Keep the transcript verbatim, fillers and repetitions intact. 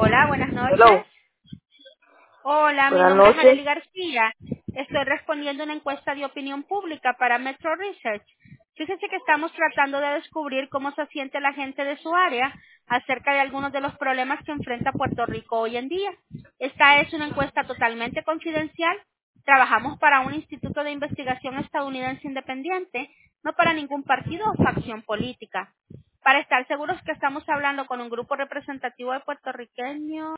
Hola, buenas noches. Hello, Hola, mi buenas nombre es noches. Arely García. Estoy respondiendo una encuesta de opinión pública para Metro Research. Fíjese que estamos tratando de descubrir cómo se siente la gente de su área acerca de algunos de los problemas que enfrenta Puerto Rico hoy en día. Esta es una encuesta totalmente confidencial. Trabajamos para un instituto de investigación estadounidense independiente, no para ningún partido o facción política. Para estar seguros que estamos hablando con un grupo representativo de puertorriqueños